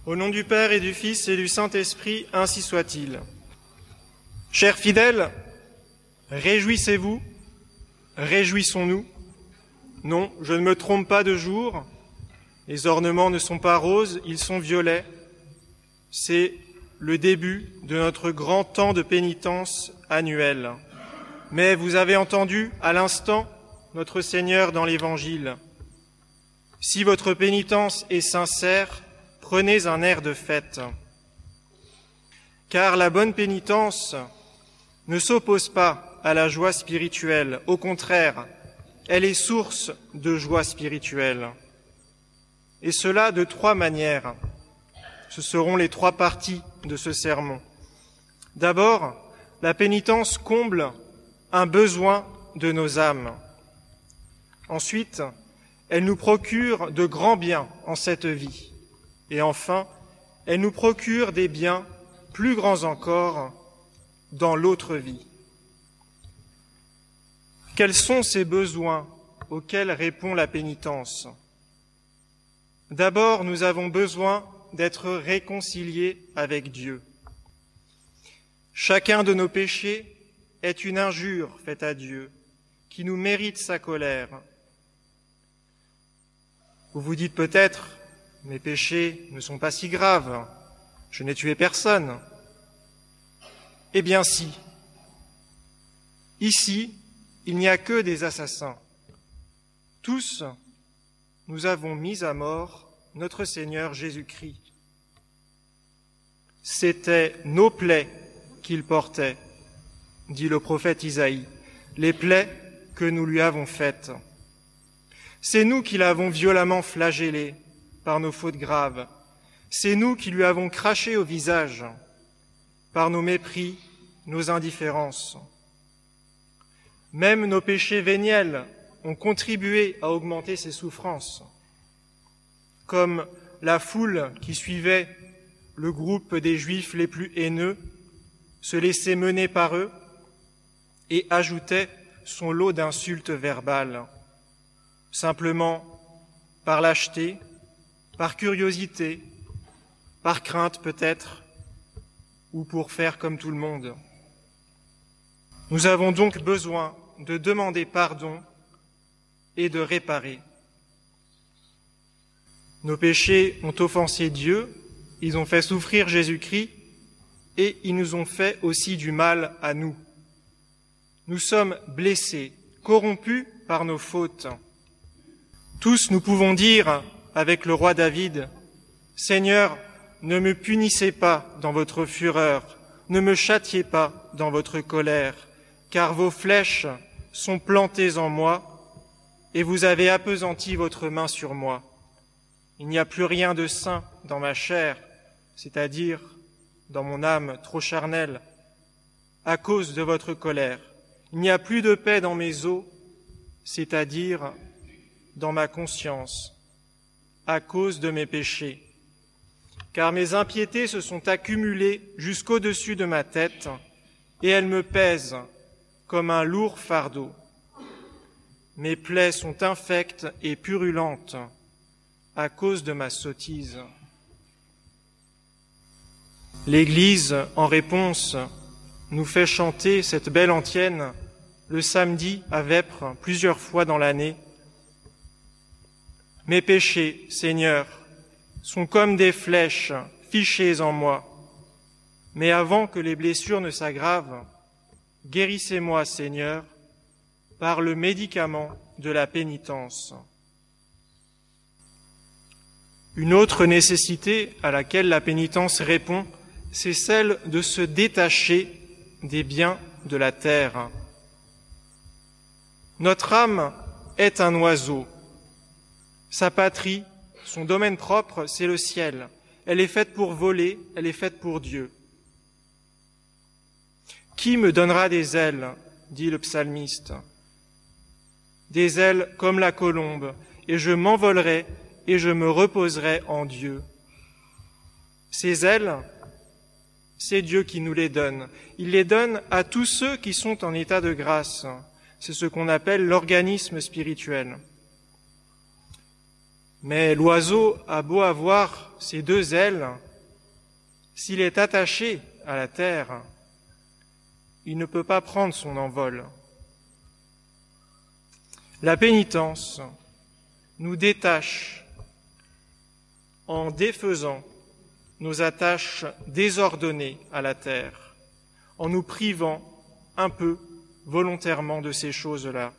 Au nom du Père et du Fils et du Saint-Esprit, ainsi soit-il. Chers fidèles, réjouissez-vous, réjouissons-nous. Non, je ne me trompe pas de jour. Les ornements ne sont pas roses, ils sont violets. C'est le début de notre grand temps de pénitence annuel. Mais vous avez entendu à l'instant notre Seigneur dans l'Évangile. Si votre pénitence est sincère, prenez un air de fête. Car la bonne pénitence ne s'oppose pas à la joie spirituelle. Au contraire, elle est source de joie spirituelle. Et cela de 3 manières. Ce seront les 3 parties de ce sermon. D'abord, la pénitence comble un besoin de nos âmes. Ensuite, elle nous procure de grands biens en cette vie. Et enfin, elle nous procure des biens plus grands encore dans l'autre vie. Quels sont ces besoins auxquels répond la pénitence ? D'abord, nous avons besoin d'être réconciliés avec Dieu. Chacun de nos péchés est une injure faite à Dieu, qui nous mérite sa colère. Vous vous dites peut-être, mes péchés ne sont pas si graves, je n'ai tué personne. Eh bien si. Ici, il n'y a que des assassins. Tous, nous avons mis à mort notre Seigneur Jésus-Christ. C'étaient nos plaies qu'il portait, dit le prophète Isaïe, les plaies que nous lui avons faites. C'est nous qui l'avons violemment flagellé par nos fautes graves. C'est nous qui lui avons craché au visage par nos mépris, nos indifférences. Même nos péchés véniels ont contribué à augmenter ses souffrances, comme la foule qui suivait le groupe des Juifs les plus haineux, se laissait mener par eux et ajoutait son lot d'insultes verbales, simplement par lâcheté, par curiosité, par crainte peut-être, ou pour faire comme tout le monde. Nous avons donc besoin de demander pardon et de réparer. Nos péchés ont offensé Dieu, ils ont fait souffrir Jésus-Christ et ils nous ont fait aussi du mal à nous. Nous sommes blessés, corrompus par nos fautes. Tous nous pouvons dire avec le roi David, « Seigneur, ne me punissez pas dans votre fureur, ne me châtiez pas dans votre colère, car vos flèches sont plantées en moi et vous avez appesanti votre main sur moi. Il n'y a plus rien de sain dans ma chair, c'est-à-dire dans mon âme trop charnelle, à cause de votre colère. Il n'y a plus de paix dans mes os, c'est-à-dire dans ma conscience, à cause de mes péchés. Car mes impiétés se sont accumulées jusqu'au-dessus de ma tête, et elles me pèsent comme un lourd fardeau. Mes plaies sont infectes et purulentes à cause de ma sottise. » L'Église, en réponse, nous fait chanter cette belle antienne le samedi à Vêpres plusieurs fois dans l'année. « Mes péchés, Seigneur, sont comme des flèches fichées en moi. Mais avant que les blessures ne s'aggravent, guérissez-moi, Seigneur, par le médicament de la pénitence. » Une autre nécessité à laquelle la pénitence répond, c'est celle de se détacher des biens de la terre. Notre âme est un oiseau. Sa patrie, son domaine propre, c'est le ciel. Elle est faite pour voler, elle est faite pour Dieu. « Qui me donnera des ailes ?» dit le psalmiste. « Des ailes comme la colombe, et je m'envolerai et je me reposerai en Dieu. » Ces ailes, c'est Dieu qui nous les donne. Il les donne à tous ceux qui sont en état de grâce. C'est ce qu'on appelle l'organisme spirituel. Mais l'oiseau a beau avoir ses deux ailes, s'il est attaché à la terre, il ne peut pas prendre son envol. La pénitence nous détache en défaisant nos attaches désordonnées à la terre, en nous privant un peu volontairement de ces choses-là.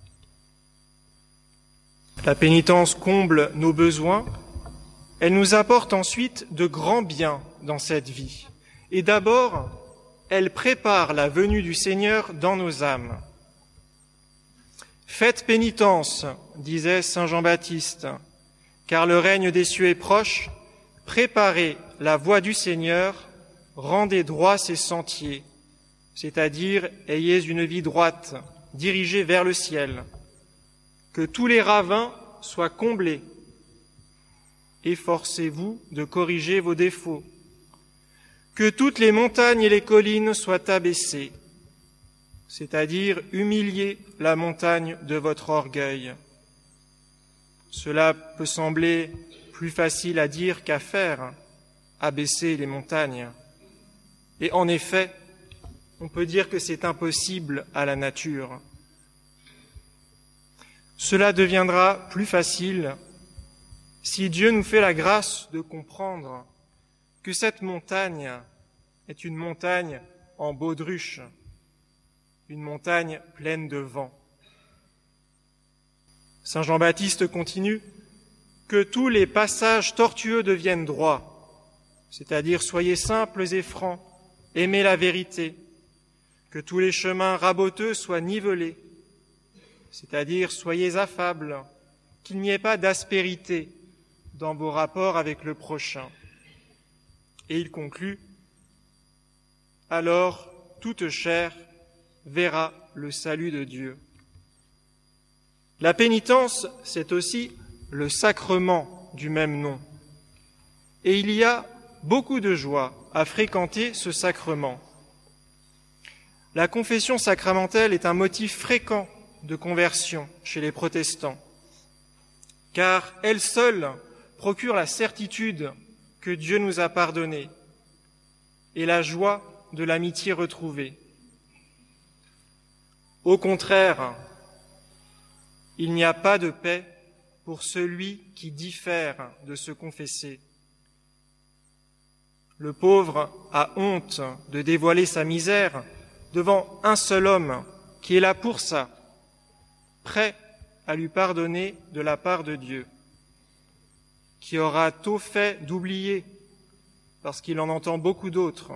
La pénitence comble nos besoins, elle nous apporte ensuite de grands biens dans cette vie. Et d'abord, elle prépare la venue du Seigneur dans nos âmes. Faites pénitence, disait saint Jean-Baptiste, car le règne des cieux est proche. Préparez la voie du Seigneur, rendez droits ses sentiers, c'est-à-dire ayez une vie droite, dirigée vers le ciel. Que tous les ravins soient comblés. Efforcez-vous de corriger vos défauts. Que toutes les montagnes et les collines soient abaissées, c'est-à-dire humilier la montagne de votre orgueil. Cela peut sembler plus facile à dire qu'à faire, abaisser les montagnes. Et en effet, on peut dire que c'est impossible à la nature. Cela deviendra plus facile si Dieu nous fait la grâce de comprendre que cette montagne est une montagne en baudruche, une montagne pleine de vent. Saint Jean-Baptiste continue « Que tous les passages tortueux deviennent droits, c'est-à-dire soyez simples et francs, aimez la vérité, que tous les chemins raboteux soient nivelés, c'est-à-dire soyez affables, qu'il n'y ait pas d'aspérité dans vos rapports avec le prochain. » Et il conclut « Alors toute chair verra le salut de Dieu. » La pénitence, c'est aussi le sacrement du même nom. Et il y a beaucoup de joie à fréquenter ce sacrement. La confession sacramentelle est un motif fréquent de conversion chez les protestants, car elle seule procure la certitude que Dieu nous a pardonné et la joie de l'amitié retrouvée. Au contraire, il n'y a pas de paix pour celui qui diffère de se confesser. Le pauvre a honte de dévoiler sa misère devant un seul homme qui est là pour ça, prêt à lui pardonner de la part de Dieu, qui aura tôt fait d'oublier parce qu'il en entend beaucoup d'autres.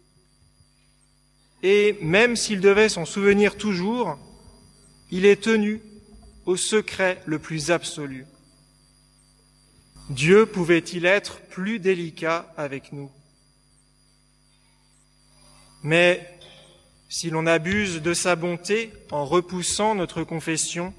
Et même s'il devait s'en souvenir toujours, il est tenu au secret le plus absolu. Dieu pouvait-il être plus délicat avec nous? Mais si l'on abuse de sa bonté en repoussant notre confession,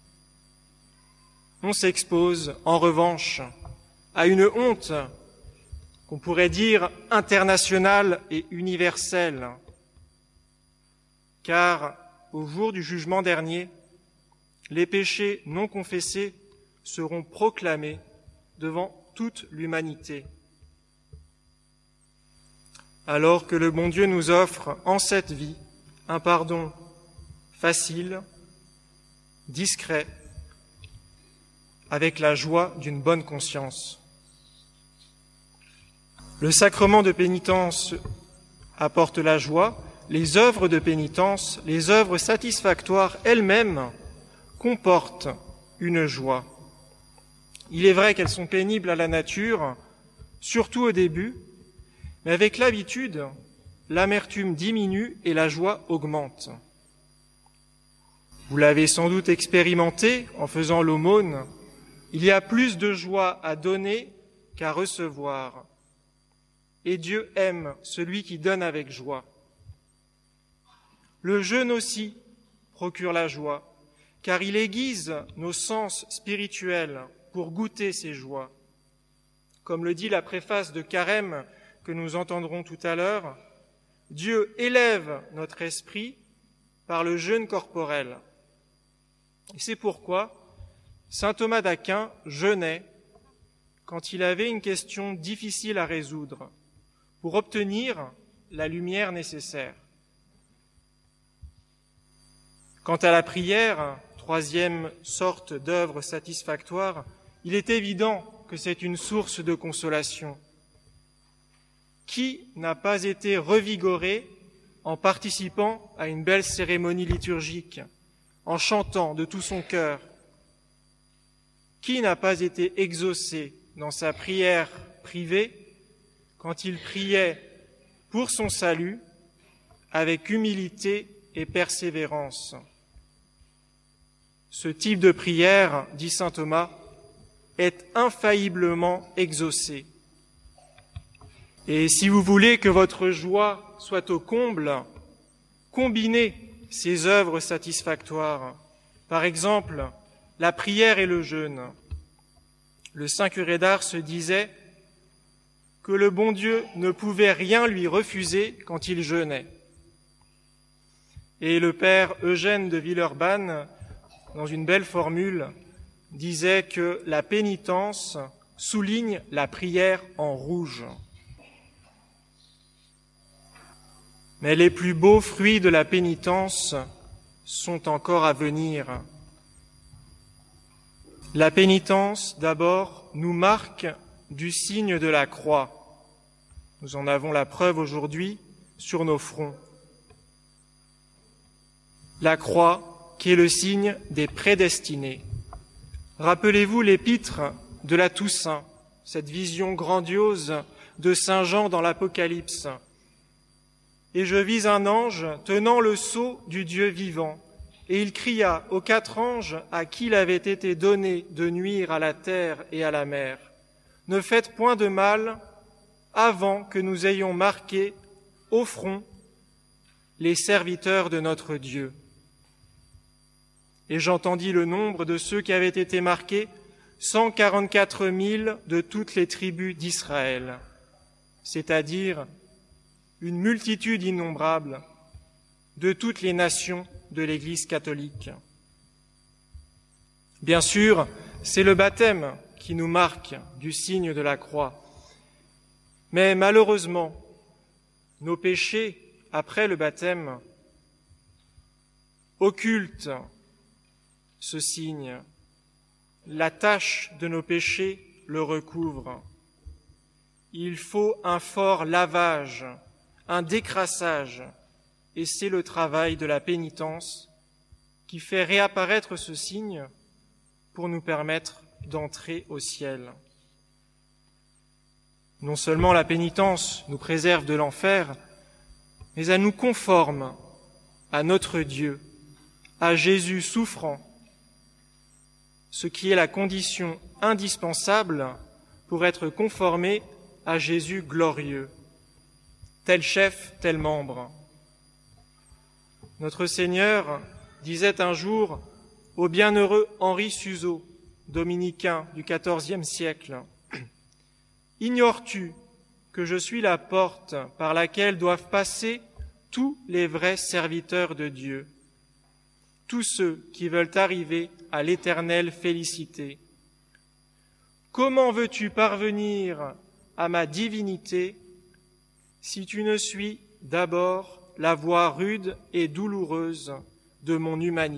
on s'expose en revanche à une honte qu'on pourrait dire internationale et universelle, car au jour du jugement dernier, les péchés non confessés seront proclamés devant toute l'humanité. Alors que le bon Dieu nous offre en cette vie un pardon facile, discret, avec la joie d'une bonne conscience. Le sacrement de pénitence apporte la joie, les œuvres de pénitence, les œuvres satisfactoires elles-mêmes comportent une joie. Il est vrai qu'elles sont pénibles à la nature, surtout au début, mais avec l'habitude, l'amertume diminue et la joie augmente. Vous l'avez sans doute expérimenté en faisant l'aumône, il y a plus de joie à donner qu'à recevoir. Et Dieu aime celui qui donne avec joie. Le jeûne aussi procure la joie, car il aiguise nos sens spirituels pour goûter ces joies. Comme le dit la préface de Carême que nous entendrons tout à l'heure, Dieu élève notre esprit par le jeûne corporel. Et c'est pourquoi saint Thomas d'Aquin jeûnait quand il avait une question difficile à résoudre pour obtenir la lumière nécessaire. Quant à la prière, troisième sorte d'œuvre satisfactoire, il est évident que c'est une source de consolation. Qui n'a pas été revigoré en participant à une belle cérémonie liturgique, en chantant de tout son cœur? Qui n'a pas été exaucé dans sa prière privée quand il priait pour son salut avec humilité et persévérance? Ce type de prière, dit saint Thomas, est infailliblement exaucé. Et si vous voulez que votre joie soit au comble, combinez ces œuvres satisfactoires. Par exemple, la prière et le jeûne. Le saint curé d'Ars se disait que le bon Dieu ne pouvait rien lui refuser quand il jeûnait. Et le père Eugène de Villeurbanne, dans une belle formule, disait que la pénitence souligne la prière en rouge. Mais les plus beaux fruits de la pénitence sont encore à venir. La pénitence, d'abord, nous marque du signe de la croix. Nous en avons la preuve aujourd'hui sur nos fronts. La croix qui est le signe des prédestinés. Rappelez-vous l'épître de la Toussaint, cette vision grandiose de saint Jean dans l'Apocalypse. Et je vis un ange tenant le sceau du Dieu vivant, et il cria aux 4 anges à qui il avait été donné de nuire à la terre et à la mer: ne faites point de mal avant que nous ayons marqué au front les serviteurs de notre Dieu. Et j'entendis le nombre de ceux qui avaient été marqués, 144 000 de toutes les tribus d'Israël, c'est-à-dire une multitude innombrable de toutes les nations de l'Église catholique. Bien sûr, c'est le baptême qui nous marque du signe de la croix. Mais malheureusement, nos péchés, après le baptême, occultent ce signe. La tache de nos péchés le recouvre. Il faut un fort lavage, un décrassage, et c'est le travail de la pénitence qui fait réapparaître ce signe pour nous permettre d'entrer au ciel. Non seulement la pénitence nous préserve de l'enfer, mais elle nous conforme à notre Dieu, à Jésus souffrant, ce qui est la condition indispensable pour être conformé à Jésus glorieux. Tel chef, tel membre. Notre Seigneur disait un jour au bienheureux Henri Suzeau, dominicain du XIVe siècle: « Ignores-tu que je suis la porte par laquelle doivent passer tous les vrais serviteurs de Dieu, tous ceux qui veulent arriver à l'éternelle félicité? Comment veux-tu parvenir à ma divinité si tu ne suis d'abord la voie rude et douloureuse de mon humanité ?»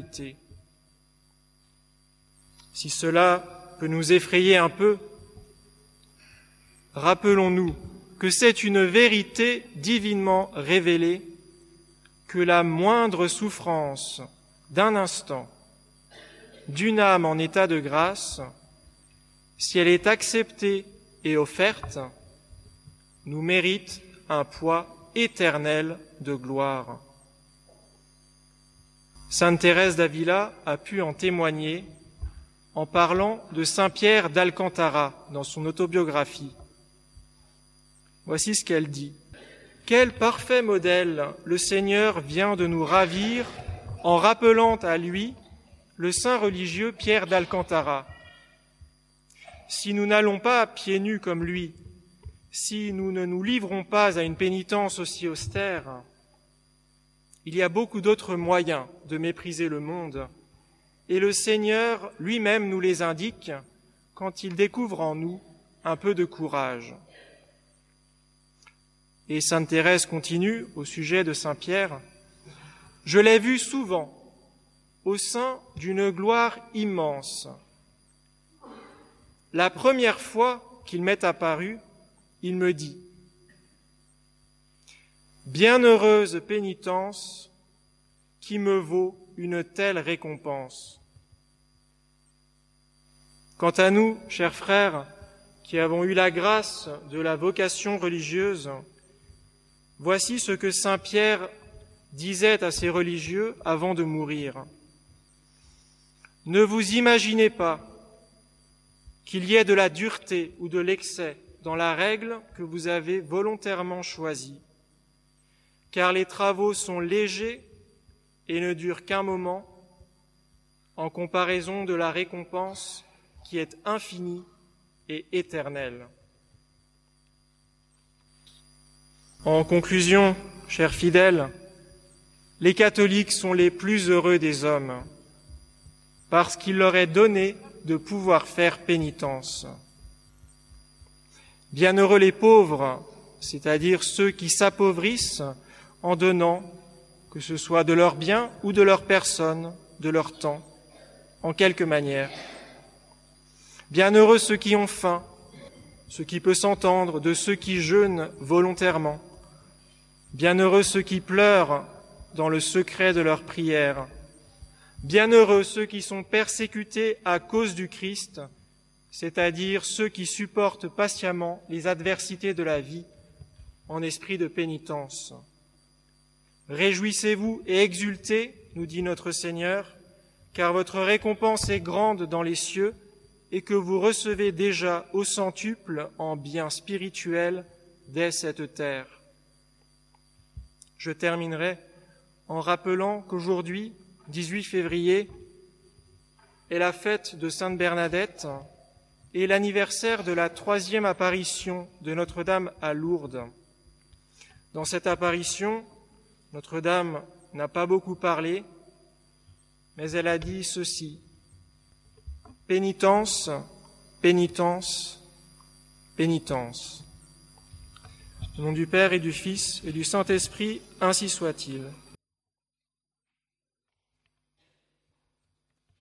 Si cela peut nous effrayer un peu, rappelons-nous que c'est une vérité divinement révélée, que la moindre souffrance d'un instant, d'une âme en état de grâce, si elle est acceptée et offerte, nous mérite un poids éternel de gloire. Sainte Thérèse d'Avila a pu en témoigner en parlant de saint Pierre d'Alcantara dans son autobiographie. Voici ce qu'elle dit: « Quel parfait modèle le Seigneur vient de nous ravir en rappelant à lui le saint religieux Pierre d'Alcantara. Si nous n'allons pas pieds nus comme lui, si nous ne nous livrons pas à une pénitence aussi austère, il y a beaucoup d'autres moyens de mépriser le monde, et le Seigneur lui-même nous les indique quand il découvre en nous un peu de courage. Et sainte Thérèse continue au sujet de saint Pierre. Je l'ai vu souvent au sein d'une gloire immense. La première fois qu'il m'est apparu, il me dit « Bienheureuse pénitence qui me vaut une telle récompense. » Quant à nous, chers frères, qui avons eu la grâce de la vocation religieuse, voici ce que saint Pierre disait à ces religieux avant de mourir. « Ne vous imaginez pas qu'il y ait de la dureté ou de l'excès dans la règle que vous avez volontairement choisie, car les travaux sont légers et ne durent qu'un moment en comparaison de la récompense qui est infinie et éternelle. » En conclusion, chers fidèles, les catholiques sont les plus heureux des hommes parce qu'il leur est donné de pouvoir faire pénitence. Bienheureux les pauvres, c'est-à-dire ceux qui s'appauvrissent en donnant, que ce soit de leurs biens ou de leur personne, de leur temps, en quelque manière. Bienheureux ceux qui ont faim, ce qui peut s'entendre de ceux qui jeûnent volontairement. Bienheureux ceux qui pleurent dans le secret de leur prière. Bienheureux ceux qui sont persécutés à cause du Christ, c'est-à-dire ceux qui supportent patiemment les adversités de la vie en esprit de pénitence. Réjouissez-vous et exultez, nous dit notre Seigneur, car votre récompense est grande dans les cieux et que vous recevez déjà au centuple en biens spirituels dès cette terre. Je terminerai en rappelant qu'aujourd'hui, 18 février, est la fête de Sainte Bernadette et l'anniversaire de la 3e apparition de Notre-Dame à Lourdes. Dans cette apparition, Notre-Dame n'a pas beaucoup parlé, mais elle a dit ceci: « Pénitence, pénitence, pénitence. » Au nom du Père et du Fils et du Saint-Esprit, ainsi soit-il.